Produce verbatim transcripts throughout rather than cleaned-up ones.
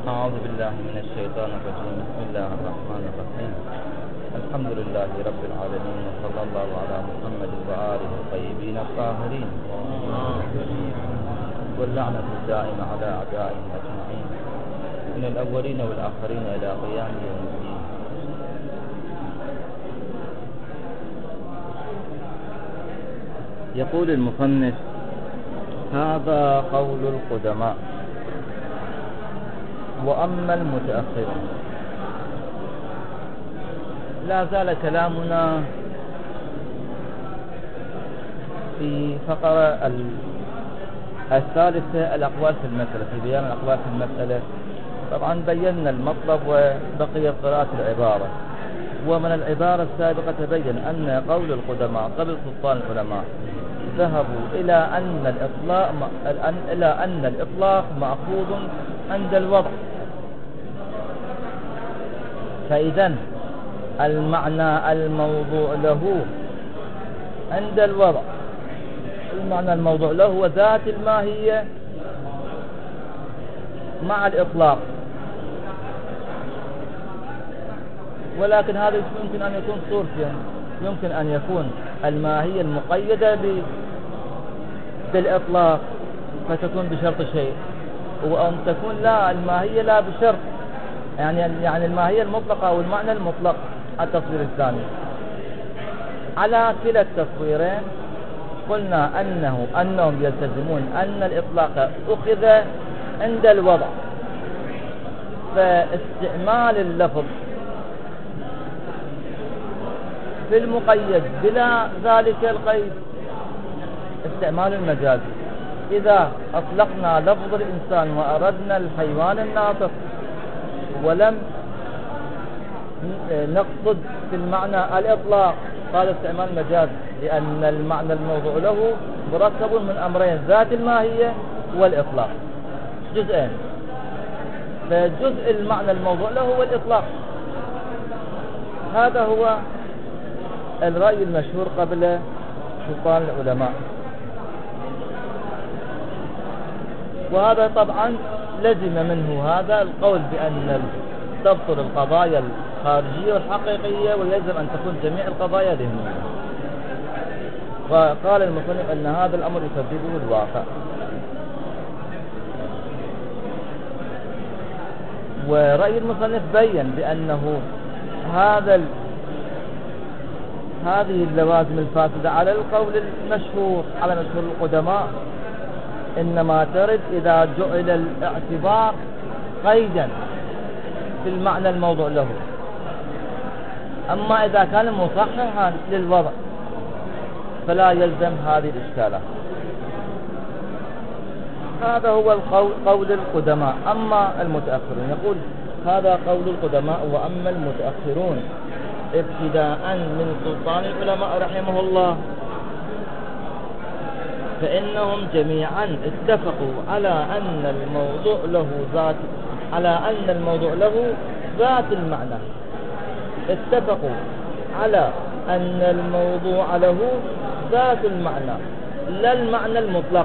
أعوذ بالله من الشيطان الرجيم. بسم الله الرحمن الرحيم. الحمد لله رب العالمين، وصلى الله على محمد وآله الطيبين الطاهرين، واللعنة الدائمة على أعدائهم أجمعين من الأولين والآخرين إلى قيام يوم الدين. يقول المصنف: هذا قول القدماء، وأما المتأخرون. لا زال كلامنا في فقرة الثالثة، الأقوال في المسألة، في بيان الأقوال في المسألة. طبعا بينا المطلب وبقي قراءة العبارة. ومن العبارة السابقة تبين أن قول القدماء قبل سلطان العلماء ذهبوا إلى أن الإطلاق إلى أن الإطلاق مأخوذ عند الوضع، فإذا المعنى الموضوع له عند الوضع، المعنى الموضوع له هو ذات الماهية مع الإطلاق. ولكن هذا يمكن أن يكون صورتين: يمكن أن يكون الماهية المقيدة بالإطلاق فتكون بشرط شيء، وأن تكون لا الماهية لا بشرط، يعني يعني الماهية المطلقة أو المعنى المطلق. التصوير الثاني على كلا التصويرين قلنا أنه أنهم يلتزمون أن الإطلاق أخذ عند الوضع، فاستعمال اللفظ في المقيد بلا ذلك القيد استعمال المجاز. إذا أطلقنا لفظ الإنسان وأردنا الحيوان الناطق ولم نقصد في المعنى الإطلاق، قال استعمال مجاز، لأن المعنى الموضوع له مركب من أمرين: ذات الماهية والإطلاق، جزئين. فجزء المعنى الموضوع له هو الإطلاق. هذا هو الرأي المشهور قبل سلطان العلماء، وهذا طبعا لزم منه هذا القول بأن تبطل القضايا الخارجية والحقيقية، ويلزم أن تكون جميع القضايا ذهنية. وقال المصنف أن هذا الأمر يسببه الواقع. ورأي المصنف بيّن بأنه هذا ال... هذه اللوازم الفاسدة على القول المشهور، على مشهور القدماء، إنما ترد إذا جعل الاعتبار قيدا في المعنى الموضوع له. أما إذا كان مصححا للوضع فلا يلزم هذه الإشكالات. هذا هو القول قول القدماء. أما المتأخرون، يقول: هذا قول القدماء، وأما المتأخرون ابتداء من سلطان العلماء رحمه الله فإنهم جميعا اتفقوا على أن الموضوع له ذات على أن الموضوع له ذات المعنى. اتفقوا على أن الموضوع له ذات المعنى، لا المعنى المطلق،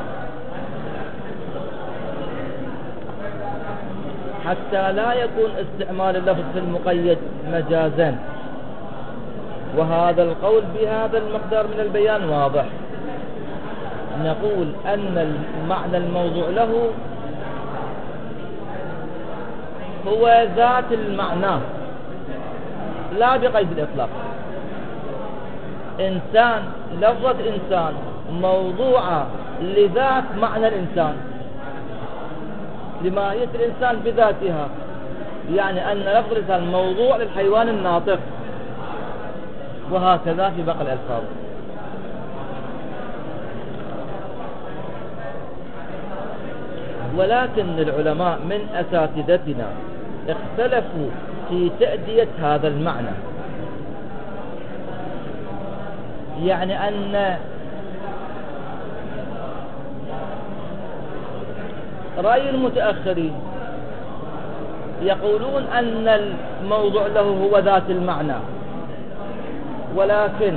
حتى لا يكون استعمال اللفظ في المقيد مجازا. وهذا القول بهذا المقدار من البيان واضح. نقول أن المعنى الموضوع له هو ذات المعنى لا بقيد الإطلاق. إنسان، لفظة إنسان موضوعة لذات معنى الإنسان، لماهية الإنسان بذاتها، يعني أن لفظ الإنسان موضوع للحيوان الناطق، وهكذا في باقي الألفاظ. ولكن العلماء من أساتذتنا اختلفوا في تأدية هذا المعنى، يعني أن رأي المتأخرين يقولون أن الموضوع له هو ذات المعنى، ولكن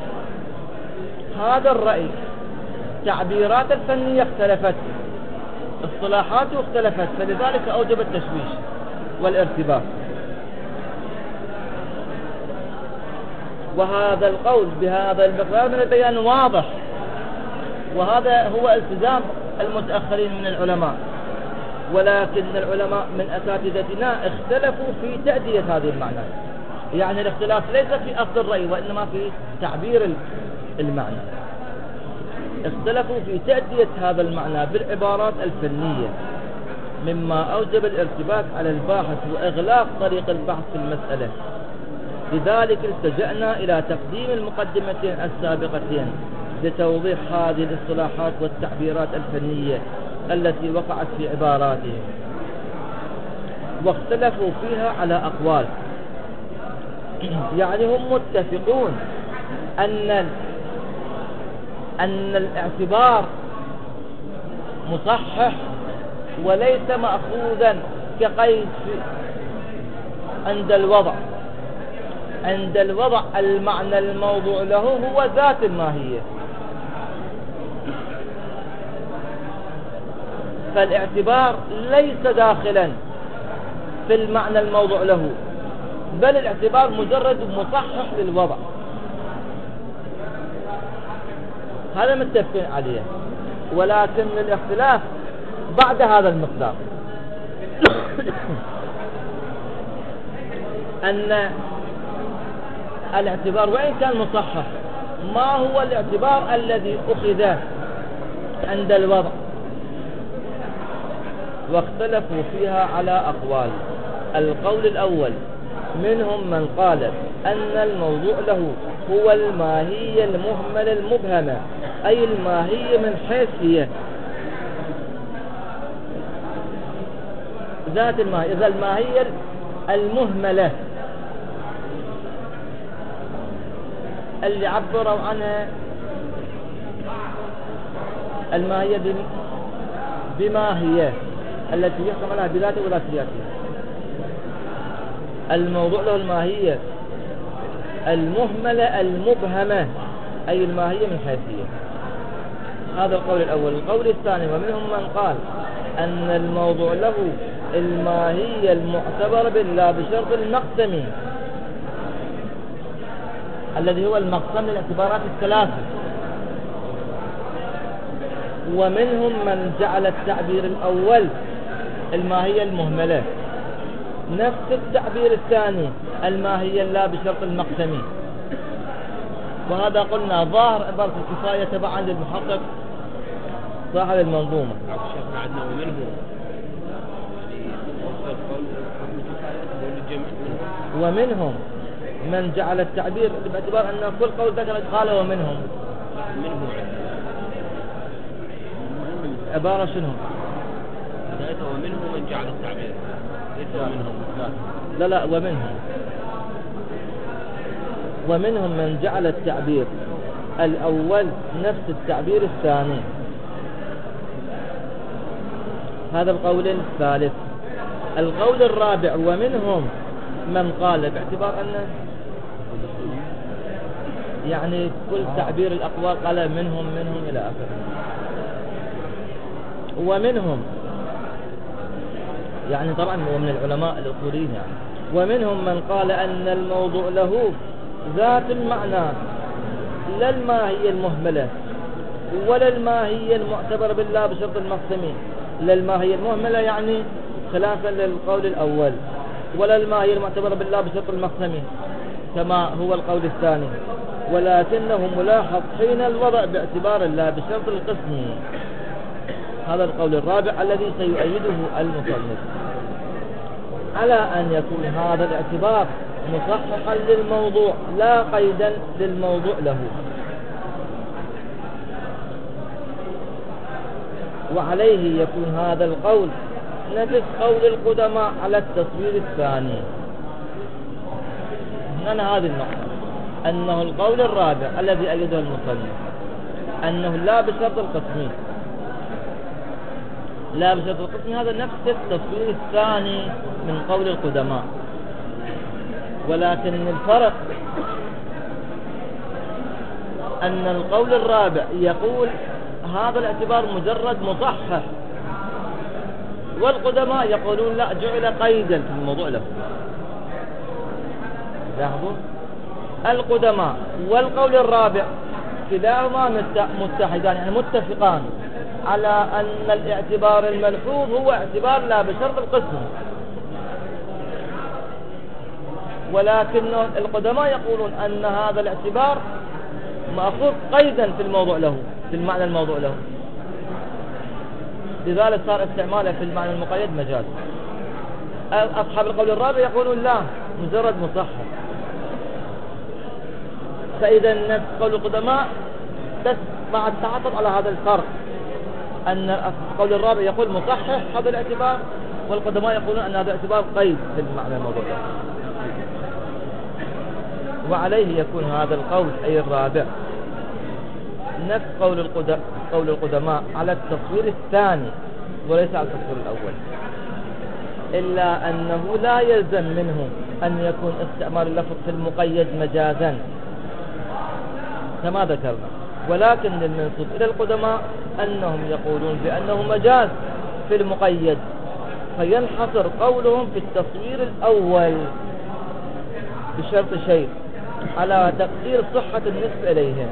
هذا الرأي تعبيرات الفنية اختلفت اصطلاحاته اختلفت، فلذلك أوجب التشويش والارتباك. وهذا القول بهذا المقدار من البيان واضح، وهذا هو التزام المتأخرين من العلماء، ولكن العلماء من أساتذتنا اختلفوا في تأدية هذه المعنى. يعني الاختلاف ليس في أصل الرأي وإنما في تعبير المعنى. اختلفوا في تأدية هذا المعنى بالعبارات الفنية، مما أوجب الارتباك على الباحث وإغلاق طريق البحث في المسألة. لذلك التجأنا إلى تقديم المقدمتين السابقتين لتوضيح هذه الاصطلاحات والتعبيرات الفنية التي وقعت في عباراتهم، واختلفوا فيها على أقوال. يعني هم متفقون أن أن الاعتبار مصحح وليس مأخوذا كقيد عند الوضع. عند الوضع المعنى الموضوع له هو ذات الماهية، فالاعتبار ليس داخلا في المعنى الموضوع له، بل الاعتبار مجرد مصحح للوضع. هذا متفقين عليه، ولكن الاختلاف بعد هذا المقدار أن الاعتبار وإن كان مصحح، ما هو الاعتبار الذي أخذ عند الوضع؟ واختلفوا فيها على أقوال. القول الأول منهم من قال أن الموضوع له هو الماهية المهملة المبهمة، أي الماهية من حيث هي ذات الماهية. إذا الماهية المهملة اللي عبروا عنها الماهية بما هي التي يحكم عليها بذاته ولا سياسية. الموضوع له الماهية المهملة المبهمة، أي الماهية من حيثية. هذا القول الأول. القول الثاني ومنهم من قال أن الموضوع له الماهية المعتبرة بالله بشرط المقسم، الذي هو المقسم للاعتبارات الثلاثة. ومنهم من جعل التعبير الأول الماهية المهملة، نفس التعبير الثاني الماهية لا بشرط المقسم. وهذا قلنا ظاهر عبارة الكفاية تبعا للمحقق صاحب المنظومة. ومنهم من جعل التعبير باعتبار أن كل قول ذكر قال ومنهم عبارة شنو؟ ومنهم من جعل التعبير ليس ومنهم لا لا ومنهم ومنهم من جعل التعبير الأول نفس التعبير الثاني. هذا القول الثالث. القول الرابع ومنهم من قال باعتبار أن يعني كل تعبير الأقوال قال منهم منهم إلى آخره. ومنهم يعني طبعا هو من العلماء الأصوليين يعني. ومنهم من قال أن الموضوع له ذات المعنى لا الماهية المهملة ولا الماهية المعتبرة بالله بشرط المقسم. لا الماهية المهملة يعني خلافا للقول الأول، ولا الماهية المعتبرة بالله بشرط المقسم كما هو القول الثاني، ولكنه ملاحظ حين الوضع باعتبار الله بشرط القسم. هذا القول الرابع الذي سيؤيده المصنف على أن يكون هذا الاعتبار مصححا للموضوع لا قيدا للموضوع له. وعليه يكون هذا القول نفس قول القدماء على التصوير الثاني. هنا هذه النقطة، أنه القول الرابع الذي أيده المصنف أنه لا بشرط القسم، لا بشرط القسم، هذا نفس التصوير الثاني من قول القدماء. ولكن الفرق أن القول الرابع يقول هذا الاعتبار مجرد مصحح والقدماء يقولون لا، جعل قيدا في الموضوع له. لاحظوا القدماء والقول الرابع كلاهما متحدان، يعني متفقان على أن الاعتبار الملحوظ هو اعتبار لا بشرط القسم، ولكن القدماء يقولون أن هذا الاعتبار مأخوذ قيدا في الموضوع له، في المعنى الموضوع له، لذلك صار استعماله في المعنى المقيد مجاز. أصحاب القول الرابع يقولون لا، مجرد مصحح. فإذا نفس قول القدماء بعد تعاطف على هذا الفرق، أن القول الرابع يقول مصحح هذا الاعتبار، والقدماء يقولون أن هذا الاعتبار قيد في المعنى الموضوع له، وعليه يكون هذا القول أي الرابع نفس قول القدماء قول القدماء على التصوير الثاني وليس على التصوير الأول، إلا أنه لا يلزم منه أن يكون استعمال اللفظ في المقيد مجازا كما ذكرنا، ولكن المنسوب إلى القدماء أنهم يقولون بأنه مجاز في المقيد، فينحصر قولهم في التصوير الأول بشرط شيء على تقدير صحة النسبة إليهم.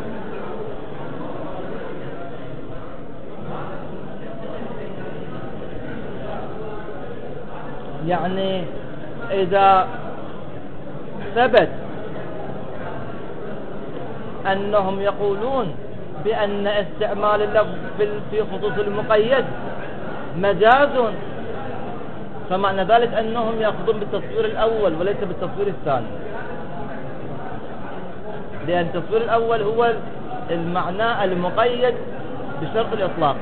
يعني إذا ثبت أنهم يقولون بأن استعمال اللفظ في خصوص المقيد مجاز، فمعنى ذلك أنهم يأخذون بالتصوير الأول وليس بالتصوير الثاني، لأن التصوير الأول هو المعنى المقيد بشرط الإطلاق.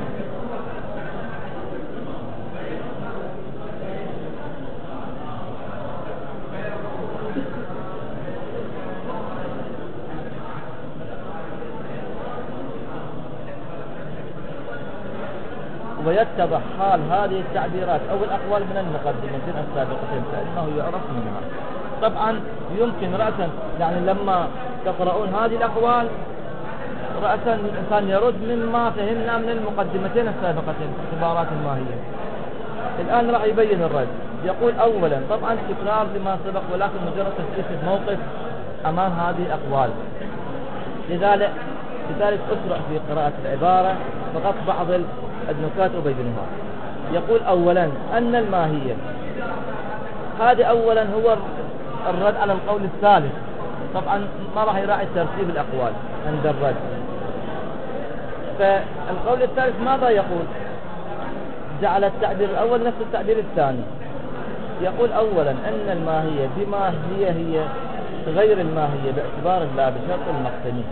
ويتضح حال هذه التعبيرات أو الأقوال من المقدمتين السابقتين فإنه يعرف منها. طبعا يمكن رأسا يعني لما تقرؤون هذه الأقوال رأسا الإنسان يرد مما فهمنا من المقدمتين السابقتين اعتبارات الماهية. الآن راح يبين الرد. يقول أولا طبعا تكرار لما سبق ولكن مجرد تثبيت الموقف أمام هذه الأقوال، لذلك لذلك أسرع في قراءة العبارة فقط بعض النكات أبينها. يقول أولا أن الماهية، هذا أولا هو الرد على القول الثالث. طبعا ما راح يراعي ترتيب الأقوال عند الرد. فالقول الثالث ماذا يقول؟ جعل التعبير الأول نفس التعبير الثاني. يقول أولا أن الماهية بما هي هي غير الماهية باعتبار لا بشرط المقتني،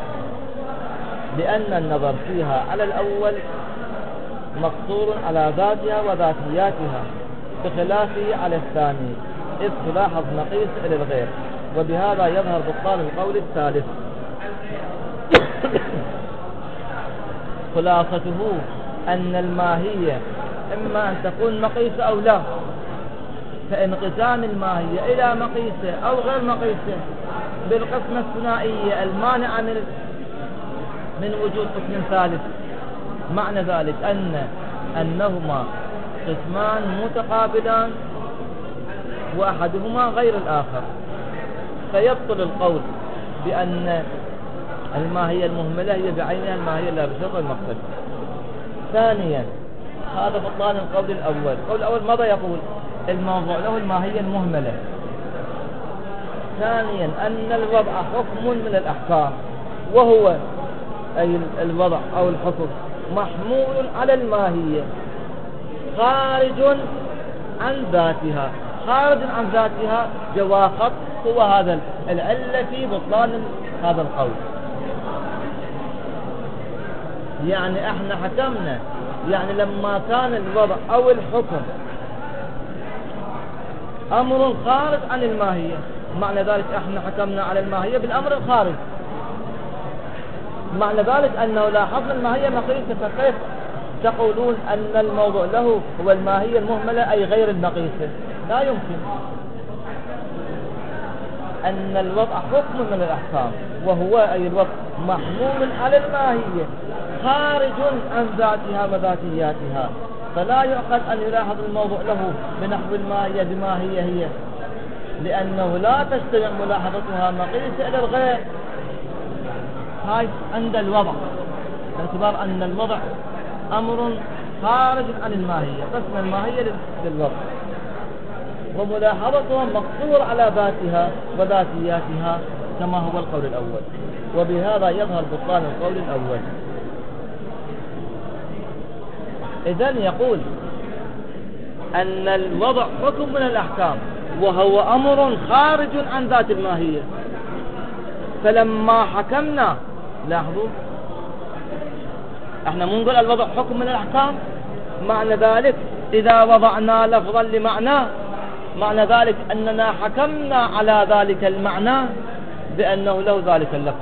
لأن النظر فيها على الأول مقصور على ذاتها وذاتياتها بخلافه على الثاني، إذ تلاحظ نقيس إلى الغير، وبهذا يظهر بطلان القول الثالث. خلاصته أن الماهية إما أن تكون مقيسة أو لا، فانقسام الماهية إلى مقيسة أو غير مقيسة بالقسمة الثنائية المانعة من من وجود قسم ثالث، معنى ذلك أن أنهما قسمان متقابلان وأحدهما غير الآخر، فيبطل القول بأن الماهية المهملة هي بعينها الماهية لا بشرط المقصد. ثانيا هذا بطلان القول الأول. القول الأول ماذا يقول؟ الموضوع له الماهية المهملة. ثانيا أن الوضع حكم من الأحكام، وهو أي الوضع أو الحكم محمول على الماهية خارج عن ذاتها. خارج عن ذاتها جواخط هو هذا العلة في بطلان هذا القول. يعني احنا حكمنا، يعني لما كان الوضع او الحكم امر خارج عن الماهية، معنى ذلك احنا حكمنا على الماهية بالامر الخارج، معنى ذلك انه لاحظنا الماهية مقيسة، فكيف تقولون ان الموضوع له هو الماهية المهملة اي غير المقيسة؟ لا يمكن. ان الوضع حكم من الاحكام، وهو اي الوضع محمول على الماهية خارج عن ذاتها وذاتياتها، فلا يعقل أن يلاحظ الموضوع له بنحو الماهية بما هي هي، لأنه لا تستطيع ملاحظتها مقيسة إلى الغير. هاي عند الوضع، باعتبار أن الوضع أمر خارج عن الماهية، قسم الماهية للوضع، وملاحظتها مقصور على ذاتها وذاتياتها كما هو القول الأول. وبهذا يظهر بطلان القول الأول. إذن يقول أن الوضع حكم من الأحكام، وهو أمر خارج عن ذات الماهية. فلما حكمنا، لاحظوا احنا مو نقول الوضع حكم من الأحكام، معنى ذلك إذا وضعنا لفظا لمعنى، معنى ذلك أننا حكمنا على ذلك المعنى بأنه له ذلك اللفظ،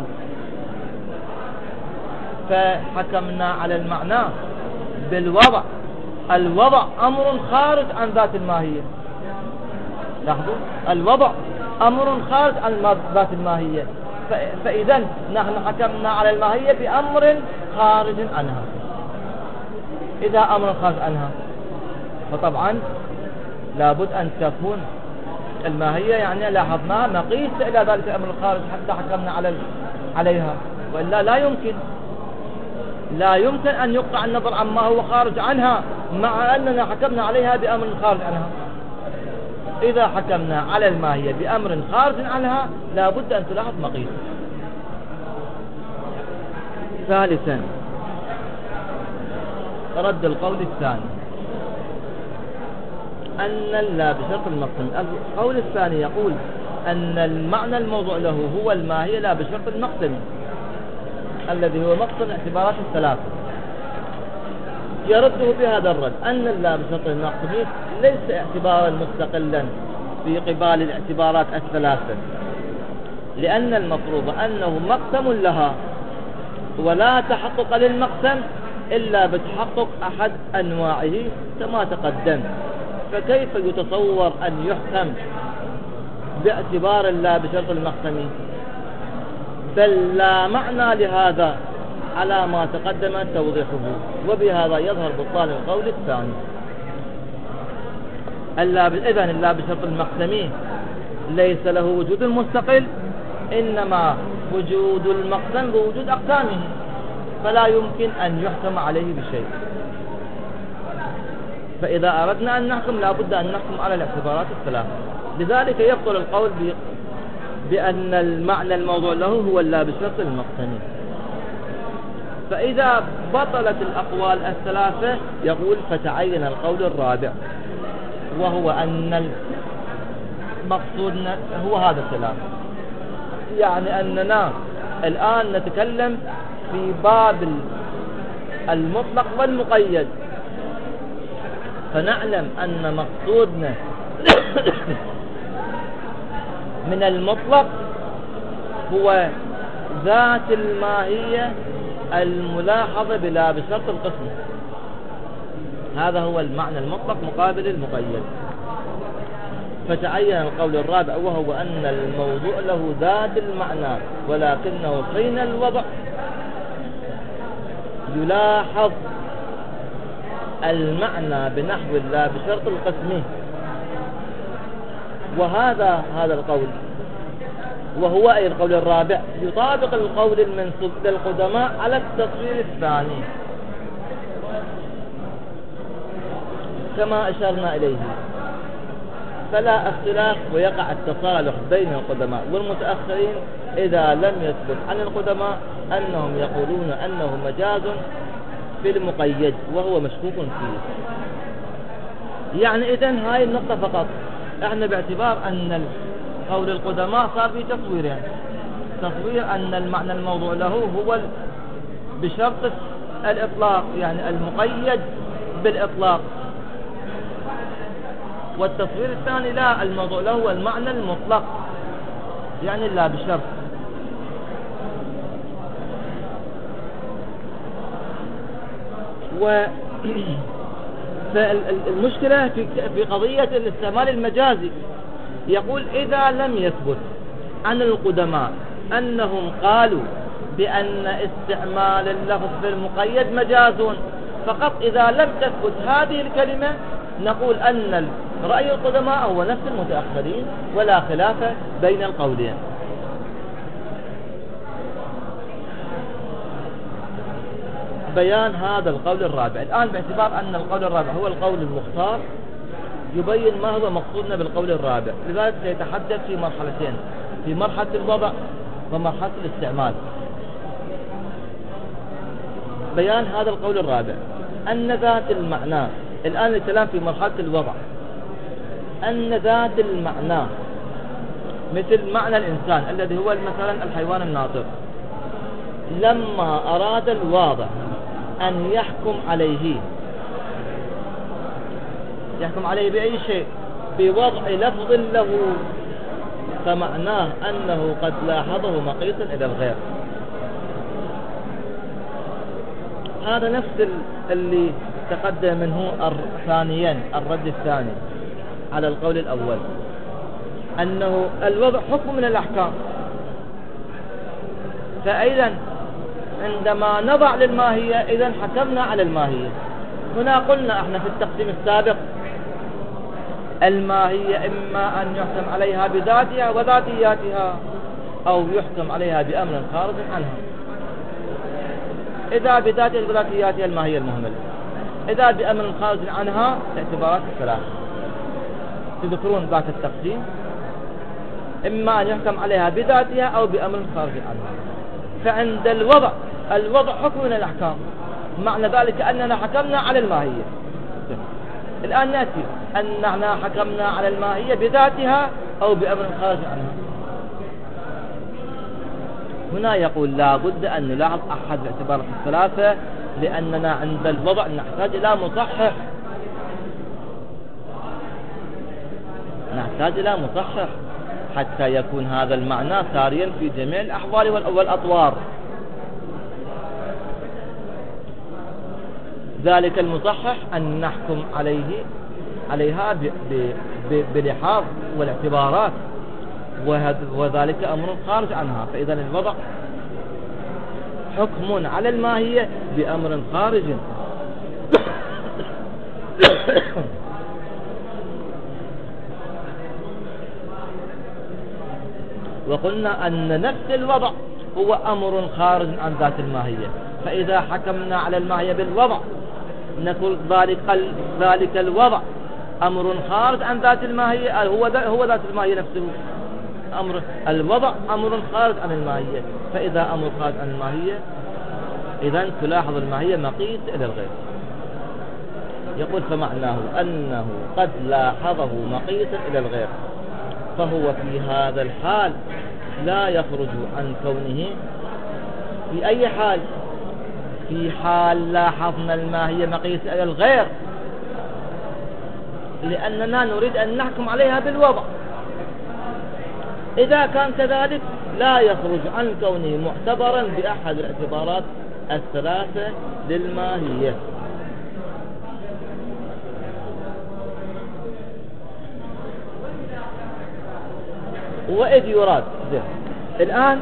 فحكمنا على المعنى بالوضع. الوضع أمر خارج عن ذات الماهية، لاحظوا الوضع أمر خارج عن ذات الماهية، فإذا نحن حكمنا على الماهية بأمر خارج عنها. إذا أمر خارج عنها فطبعا لابد أن تكون الماهية يعني لاحظناها مقيس إلى ذلك الأمر الخارج حتى حكمنا على عليها، وإلا لا يمكن لا يمكن أن يقطع النظر عما هو خارج عنها مع أننا حكمنا عليها بأمر خارج عنها. إذا حكمنا على الماهية بأمر خارج عنها لابد أن تلاحظ مقيس. ثالثا رد القول الثاني أن لا بشرط المقسم. القول الثاني يقول أن المعنى الموضوع له هو الماهية لا بشرط المقسم، الذي هو مقسم الاعتبارات الثلاثة. يرده بهذا الرد أن اللا بشرط المقسم ليس اعتبارا مستقلا في قبال الاعتبارات الثلاثة، لأن المفروض أنه مقسم لها، ولا تحقق للمقسم إلا بتحقق أحد أنواعه كما تقدم. فكيف يتصور أن يحكم باعتبار اللا بشرط المقسم؟ بل لا معنى لهذا على ما تقدم توضيحه. وبهذا يظهر بطلان القول الثاني. إذن اللا بشرط المقسم ليس له وجود مستقل، إنما وجود المقسم بوجود أقسامه، فلا يمكن أن يحكم عليه بشيء. فإذا أردنا أن نحكم لابد أن نحكم على الاعتبارات الثلاثة. لذلك يبطل القول بأن المعنى الموضوع له هو اللا بشرط المقسم. فإذا بطلت الأقوال الثلاثة يقول فتعين القول الرابع، وهو أن المقصود هو هذا الكلام، يعني أننا الآن نتكلم في باب المطلق والمقيد، فنعلم أن مقصودنا من المطلق هو ذات الماهية الملاحظة بلا بشرط القسم. هذا هو المعنى المطلق مقابل المقيد. فتعين القول الرابع، وهو أن الموضوع له ذات المعنى، ولكنه حين الوضع يلاحظ المعنى بنحو لا بشرط القسم. وهذا هذا القول، وهو أي القول الرابع، يطابق القول المنسوب للقدماء على التصوير الثاني كما أشرنا إليه. فلا اختلاف ويقع التصالح بين القدماء والمتأخرين إذا لم يثبت عن القدماء أنهم يقولون أنه مجاز في المقيد وهو مشكوك فيه. يعني إذن هاي النقطة فقط، احنا باعتبار أن قول القدماء صار في تصويرين: تصوير أن المعنى الموضوع له هو بشرط الإطلاق، يعني المقيد بالإطلاق، والتصوير الثاني لا، الموضوع له هو المعنى المطلق، يعني لا بشرط. و فالمشكلة في في قضية الاستعمال المجازي. يقول إذا لم يثبت عن القدماء أنهم قالوا بأن استعمال اللفظ في المقيد مجاز، فقط إذا لم تثبت هذه الكلمة نقول أن رأي القدماء هو نفس المتأخرين ولا خلاف بين القولين. بيان هذا القول الرابع. الآن باعتبار أن القول الرابع هو القول المختار يبين ما هو مقصودنا بالقول الرابع، لذلك سيتحدث في مرحلتين، في مرحلة الوضع ومرحلة الاستعمال. بيان هذا القول الرابع أن ذات المعنى، الآن الكلام في مرحلة الوضع، أن ذات المعنى مثل معنى الإنسان الذي هو مثلا الحيوان الناطق، لما أراد الواضع أن يحكم عليه، يحكم عليه بأي شيء بوضع لفظ له، فمعناه أنه قد لاحظه مقيسا إلى الغير. هذا نفس اللي تقدم منه ثانيا الرد الثاني على القول الأول، أنه الوضع حكم من الأحكام. فإذا عندما نضع للماهية إذن حكمنا على الماهية. هنا قلنا احنا في التقسيم السابق الماهية إما أن يحكم عليها بذاتها وذاتياتها أو يحكم عليها بأمر خارج عنها. إذا بذاتها وذاتياتها الماهية المهملة، إذا بأمر خارج عنها الاعتبارات الثلاث. تذكرون ذات التقسيم، إما أن يحكم عليها بذاتها أو بأمر خارج عنها. فعند الوضع، الوضع حكم من الأحكام، معنى ذلك أننا حكمنا على الماهية. الآن نأتي أننا حكمنا على الماهية بذاتها أو بأمر خارج عنها. هنا يقول لا بد أن نلاحظ أحد الاعتبارات الثلاثة، لأننا عند الوضع نحتاج إلى مصحح، نحتاج إلى مصحح حتى يكون هذا المعنى ساريا في جميع الأحوال والأطوار. ذلك المصحح أن نحكم عليه عليها ب ب ب بلحاظ والاعتبارات، وذلك أمر خارج عنها. فإذا الوضع حكم على الماهية بأمر خارج. وقلنا أن نفس الوضع هو أمر خارج عن ذات الماهية. فإذا حكمنا على الماهية بالوضع نقول ذلك ذلك الوضع أمر خارج عن ذات الماهية، هو هو ذات الماهية نفسه. أمر الوضع أمر خارج عن الماهية، فإذا أمر خارج عن الماهية إذن تلاحظ الماهية مقيس إلى الغير. يقول فمعناه أنه قد لاحظه مقيسا إلى الغير، فهو في هذا الحال لا يخرج عن كونه في أي حال، في حال لاحظنا الماهية مقيس إلى الغير، لأننا نريد أن نحكم عليها بالوضع. إذا كان كذلك لا يخرج عن كونه معتبرا بأحد الاعتبارات الثلاثة للماهية. وإذ يراد ده. الآن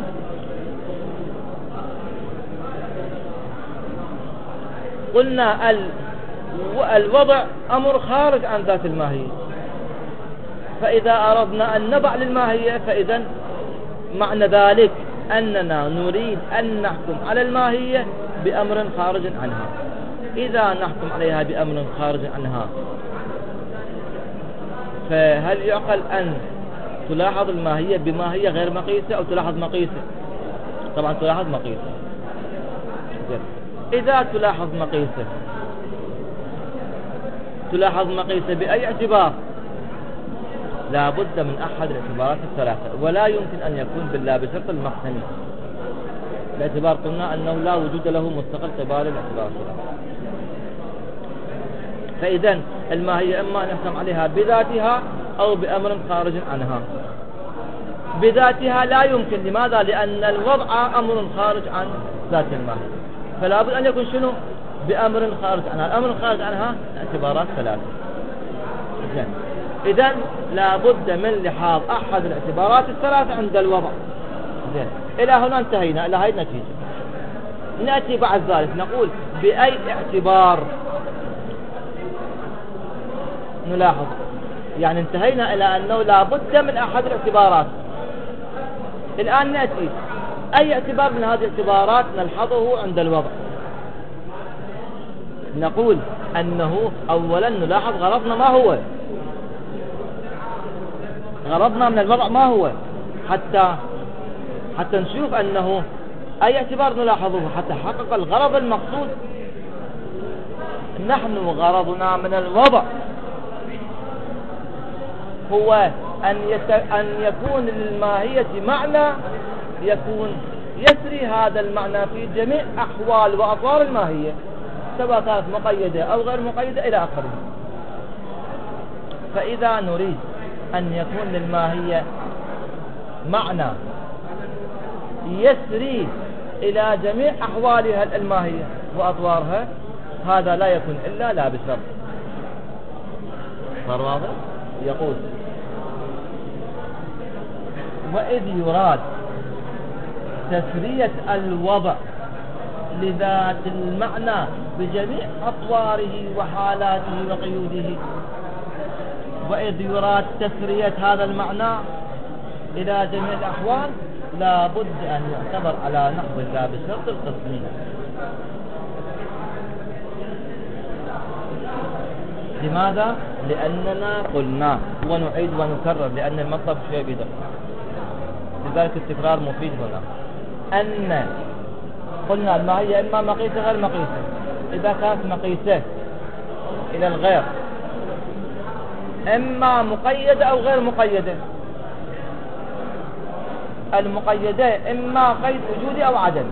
قلنا الوضع أمر خارج عن ذات الماهية، فإذا أردنا أن نضع للماهية فإذا معنى ذلك أننا نريد أن نحكم على الماهية بأمر خارج عنها. إذا نحكم عليها بأمر خارج عنها فهل يعقل أن تلاحظ الماهية بماهية غير مقيسة أو تلاحظ مقيسة؟ طبعا تلاحظ مقيسة. إذا تلاحظ مقيسة تلاحظ مقيسة بأي اعتبار؟ لا بد من أحد الاعتبارات الثلاثة، ولا يمكن أن يكون بالله بشرط المقسمي. الاعتبار قلنا أنه لا وجود له مستقل قبال الاعتبار الثلاثة. فإذا الماهية إما أن يحكم عليها بذاتها أو بأمر خارج عنها. بذاتها لا يمكن، لماذا؟ لأن الوضع أمر خارج عن ذات الماهية، فلا بد أن يكون شنو؟ بأمر خارج عنها. الأمر خارج عنها اعتبارات ثلاثة. إذن لا بد من لحاظ أحد الاعتبارات الثلاثة عند الوضع. زين، إلى هنا انتهينا، إلى هاي النتيجة. نأتي بعد ذلك نقول بأي اعتبار نلاحظ، يعني انتهينا إلى أنه لا بد من أحد الاعتبارات. الآن نأتي أي اعتبار من هذه الاعتبارات نلحظه عند الوضع. نقول أنه أولا نلاحظ غرضنا ما هو، غرضنا من الوضع ما هو، حتى حتى نشوف أنه أي اعتبار نلاحظه حتى حقق الغرض المقصود. نحن غرضنا من الوضع هو أن, يت... أن يكون للماهية معنى يكون يسري هذا المعنى في جميع أحوال وأطوار الماهية، سواء كانت مقيدة أو غير مقيدة إلى آخره. فإذا نريد أن يكون للماهية معنى يسري إلى جميع أحوالها الماهية وأطوارها، هذا لا يكون إلا لا بشرط. صار واضح؟ يقول وإذ يراد تسرية الوضع لذات المعنى بجميع أطواره وحالاته وقيوده، وإذ يراد تسرية هذا المعنى إلى جميع الأحوال لا بد أن يعتبر على نحو لا بشرط القسمي. لماذا؟ لأننا قلنا ونعيد ونكرر لأن المطلب شيء بدقة، لذلك التكرار مفيد هنا. أن قلنا الماهية إما مقيسة غير مقيسة. إذا كانت مقيسة إلى الغير إما مقيدة أو غير مقيدة. المقيدة إما قيد وجودي أو عدم.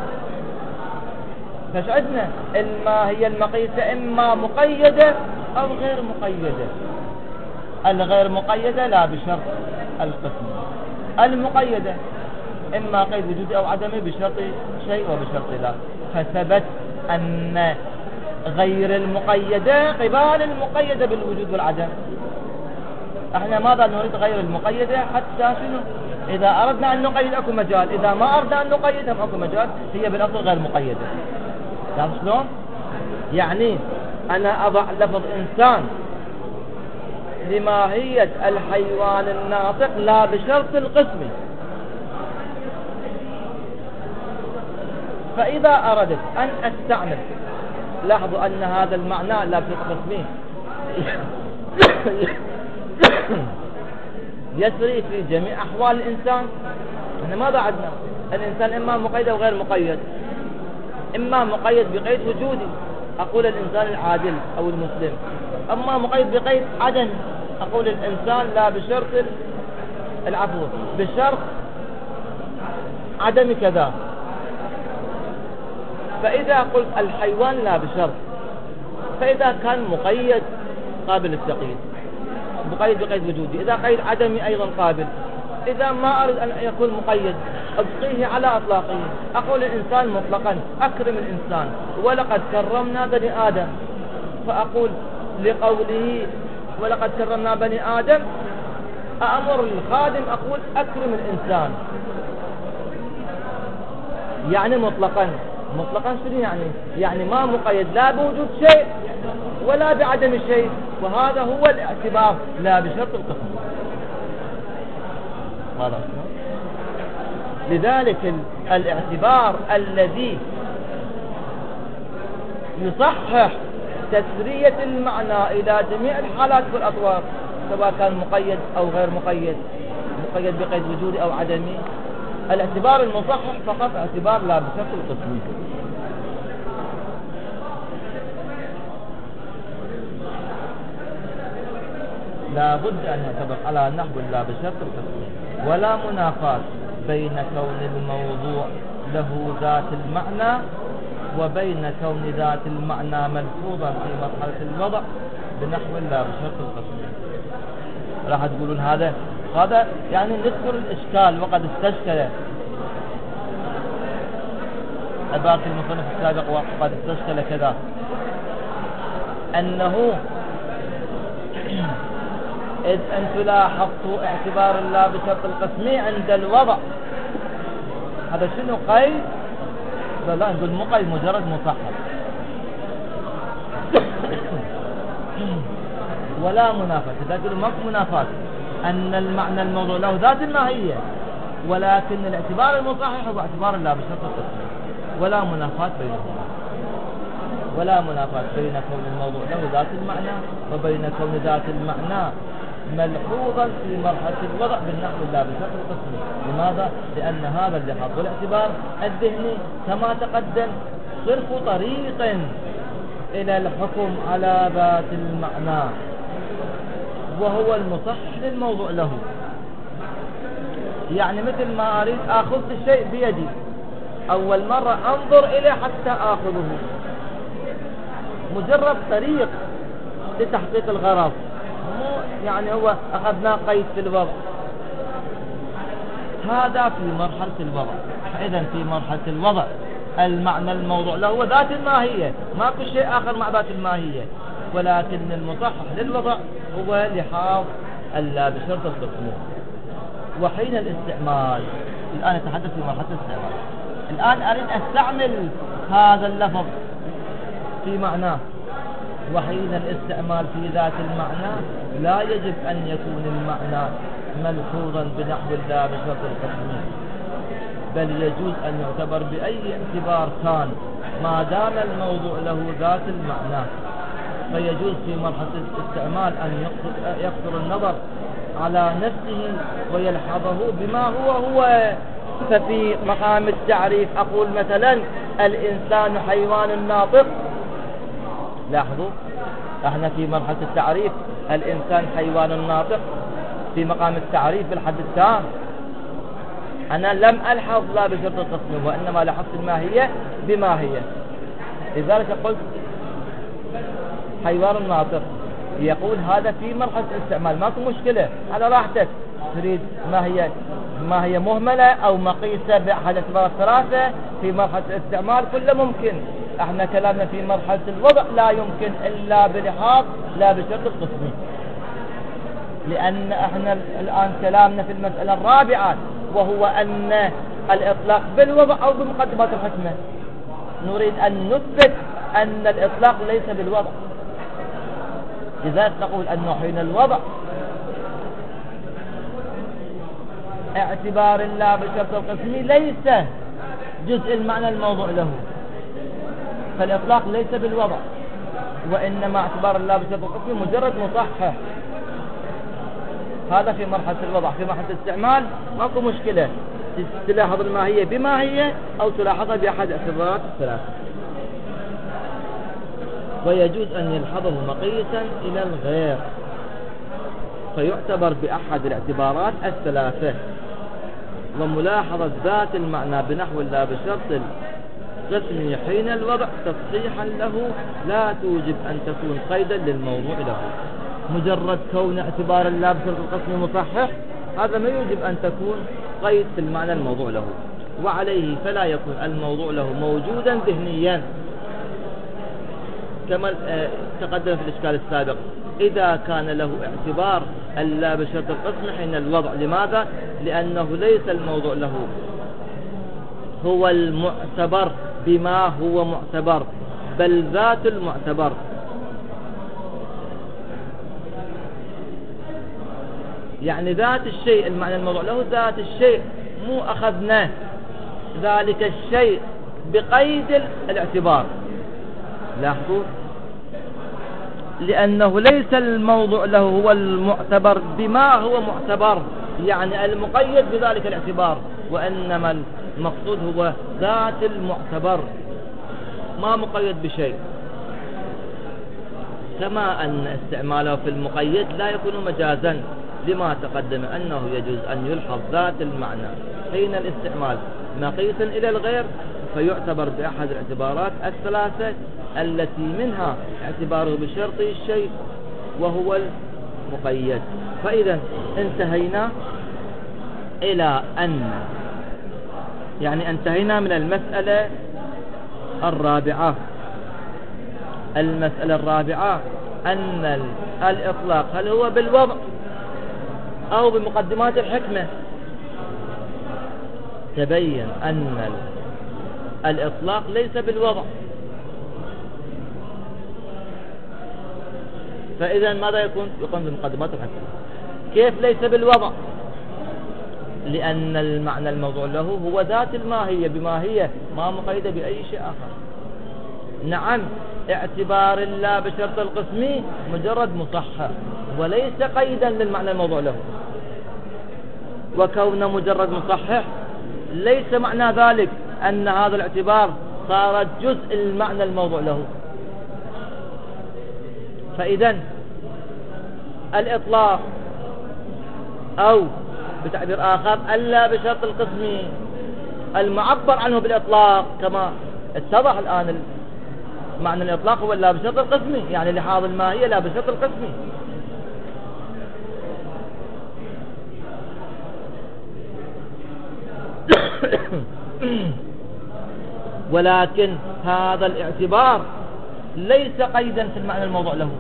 فشعدنا الماهية المقيسة إما مقيدة أو غير مقيدة. الغير مقيدة لا بشرط القسم، المقيدة إما قيد وجودي أو عدمي بشرط شيء وبشرط لا. فثبت أن غير المقيدة قبال المقيدة بالوجود والعدم. احنا ماذا نريد؟ غير المقيدة حتى شنو؟ إذا أردنا أن نقيد أكو مجال، إذا ما أردنا أن نقيد هم أكو مجال. هي بالأصل غير مقيدة. تعرف شلون؟ يعني أنا أضع لفظ إنسان لماهية الحيوان الناطق لا بشرط القسم. فإذا أردت أن أستعمل، لاحظوا أن هذا المعنى لا بشرط قسمي يسري في جميع أحوال الإنسان. احنا ماذا عدنا؟ الإنسان إما مقيد أو غير مقيد. إما مقيد بقيد وجودي، أقول الإنسان العادل أو المسلم. أما مقيد بقيد عدم، أقول الإنسان لا بشرط العفو بشرط عدم كذا. فإذا قلت الحيوان لا بشرط، فإذا كان مقيد قابل للتقييد، مقيد بقيد وجودي. إذا قيد عدمي أيضا قابل. إذا ما أريد أن يكون مقيد أبقيه على أطلاقه، أقول الإنسان مطلقا أكرم الإنسان ولقد كرمنا بني آدم. فأقول لقوله ولقد كرمنا بني آدم أأمر الخادم أقول أكرم الإنسان، يعني مطلقا. مطلقا شنو يعني؟ يعني ما مقيد لا بوجود شيء ولا بعدم شيء. وهذا هو الاعتبار لا بشرط القسم. واضح؟ لذلك الاعتبار الذي يصحح تسرية المعنى إلى جميع الحالات والأطوار، سواء كان مقيد أو غير مقيد، مقيد بقيد وجودي أو عدمي، الاعتبار المصحح فقط اعتبار لا بشرط القسم. لا بد أن يعتبر على نحو لا بشرط القسم، ولا منافاة بين كون الموضوع له ذات المعنى وبين كون ذات المعنى ملفوظا في مرحلة الوضع بنحو لا بشرط القسم. راح تقولون هذا هذا يعني نذكر الإشكال وقد استشكل عبارة المصنف السابق وقد استشكل كذا، أنه إذ أنت لاحظت اعتبار الله بشرط القسم عند الوضع. هذا شنو قيد لا لا نقول مقيد مجرد مصحح. ولا منافاة. إذا قلوا ما في منافاة أن المعنى الموضوع له ذات الماهية، ولكن الاعتبار المصحح هو اعتبار لا بشرط التسمية. ولا منافاة بينهما. ولا منافاة بين كون الموضوع له ذات المعنى وبين كون ذات المعنى ملحوظا في مرحلة الوضع بالنحو لا بشرط التسمية. لماذا؟ لأن هذا اللحاظ والاعتبار الذهني كما تقدم صرف طريق إلى الحكم على ذات المعنى، وهو المصحح للموضوع له. يعني مثل ما أريد أخذ الشيء بيدي، أول مرة أنظر إليه حتى أخذه، مجرد طريق لتحقيق الغرض، مو يعني هو أخذنا قيد في الوضع. هذا في مرحلة الوضع. فإذا في مرحلة الوضع المعنى الموضوع له هو ذات الماهية، ماكو شيء آخر مع ذات الماهية، ولكن المصحح للوضع هو لحاظ اللا بشرط القسم. وحين الاستعمال، الآن نتحدث في مرحلة الاستعمال. الآن أريد أستعمل هذا اللفظ في معناه. وحين الاستعمال في ذات المعنى لا يجب أن يكون المعنى ملحوظا بنحو لا بشرط القسم، بل يجوز أن يعتبر بأي اعتبار كان ما دام الموضوع له ذات المعنى. فيجوز في مرحلة الاستعمال أن يقصر النظر على نفسه ويلحظه بما هو هو. ففي مقام التعريف أقول مثلا الإنسان حيوان ناطق. لاحظوا احنا في مرحلة التعريف الإنسان حيوان ناطق في مقام التعريف بالحد التام. أنا لم ألحظ لا بشرط التصميم، وإنما لحظت الماهية بماهية. لذلك قلت حيوان ناطق. يقول هذا في مرحلة الاستعمال ماكو مشكلة، على راحتك. تريد ما هي ما هي مهملة أو مقيسة بأحد اعتبار الثلاثة في مرحلة الاستعمال كله ممكن. احنا كلامنا في مرحلة الوضع لا يمكن إلا بلحاظ لا بشرط القسمي، لأن احنا الآن كلامنا في المسألة الرابعة، وهو أن الإطلاق بالوضع أو بمقدمات الحكمة. نريد أن نثبت أن الإطلاق ليس بالوضع. لذلك نقول أنه حين الوضع اعتبار لا بشرط القسمي ليس جزء المعنى الموضوع له، فالإطلاق ليس بالوضع، وإنما اعتبار لا بشرط القسمي مجرد مصحح. هذا في مرحلة الوضع. في مرحلة الاستعمال ماكو مشكلة، تلاحظ الماهية بماهية أو تلاحظها بأحد اعتبارات الثلاثة. ويجوز أن يلحظه مقيسا إلى الغير فيعتبر بأحد الاعتبارات الثلاثة. وملاحظة ذات المعنى بنحو لا بشرط القسم حين الوضع تصحيحا له لا توجب أن تكون قيدا للموضوع له. مجرد كون اعتبار لا بشرط القسم مصحح هذا ما يوجب أن تكون قيد في المعنى الموضوع له. وعليه فلا يكون الموضوع له موجودا ذهنيا كما تقدم في الإشكال السابق إذا كان له اعتبار اللا بشرط القسم حين الوضع. لماذا؟ لأنه ليس الموضوع له هو المعتبر بما هو معتبر، بل ذات المعتبر. يعني ذات الشيء المعنى الموضوع له ذات الشيء، مو أخذنا ذلك الشيء بقيد الاعتبار. لاحظوا لأنه ليس الموضوع له هو المعتبر بما هو معتبر، يعني المقيد بذلك الاعتبار، وإنما المقصود هو ذات المعتبر ما مقيد بشيء. كما أن استعماله في المقيد لا يكون مجازا، لما تقدم أنه يجوز أن يلحظ ذات المعنى حين الاستعمال مقيسا إلى الغير فيعتبر بأحد الاعتبارات الثلاثة التي منها اعتباره بشرط الشيء وهو المقيد. فإذا انتهينا إلى أن يعني انتهينا من المسألة الرابعة. المسألة الرابعة أن الإطلاق هل هو بالوضع أو بمقدمات الحكمة. تبين أن الإطلاق ليس بالوضع. فإذا ماذا يكون؟ يكون بمقدمات الحكم. كيف ليس بالوضع؟ لأن المعنى الموضوع له هو ذات الماهية بماهية، ما مقيدة بأي شيء آخر. نعم، اعتبار الله بشرط القسم مجرد مصحح وليس قيدا للمعنى الموضوع له، وكونه مجرد مصحح ليس معنى ذلك أن هذا الاعتبار صار جزء المعنى الموضوع له. فإذا الإطلاق أو بتعبير آخر ألا بشرط القسم المعبر عنه بالإطلاق، كما اتضح الآن معنى الإطلاق هو لا بشرط القسم، يعني لحاظ الماهية لا بشرط القسم. ولكن هذا الاعتبار ليس قيدا في المعنى الموضوع له.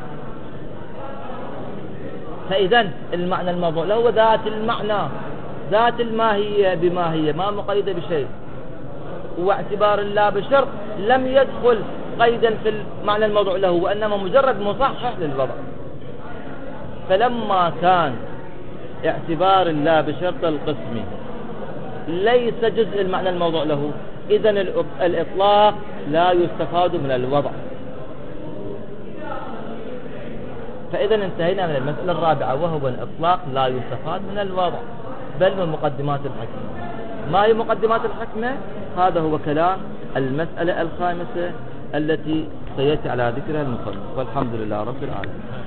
فإذا المعنى الموضوع له هو ذات المعنى، ذات الماهية بماهية، ما مقيدة بشيء. واعتبار الله بشرط لم يدخل قيدا في المعنى الموضوع له، وإنما مجرد مصحح للوضع. فلما كان اعتبار الله بشرط القسم ليس جزء المعنى الموضوع له، إذن الإطلاق لا يستفاد من الوضع. فإذا انتهينا من المسألة الرابعة، وهو الإطلاق لا يستفاد من الوضع بل من مقدمات الحكمة. ما هي مقدمات الحكمة؟ هذا هو كلام المسألة الخامسة التي سيأتي على ذكرها المصنف، والحمد لله رب العالمين.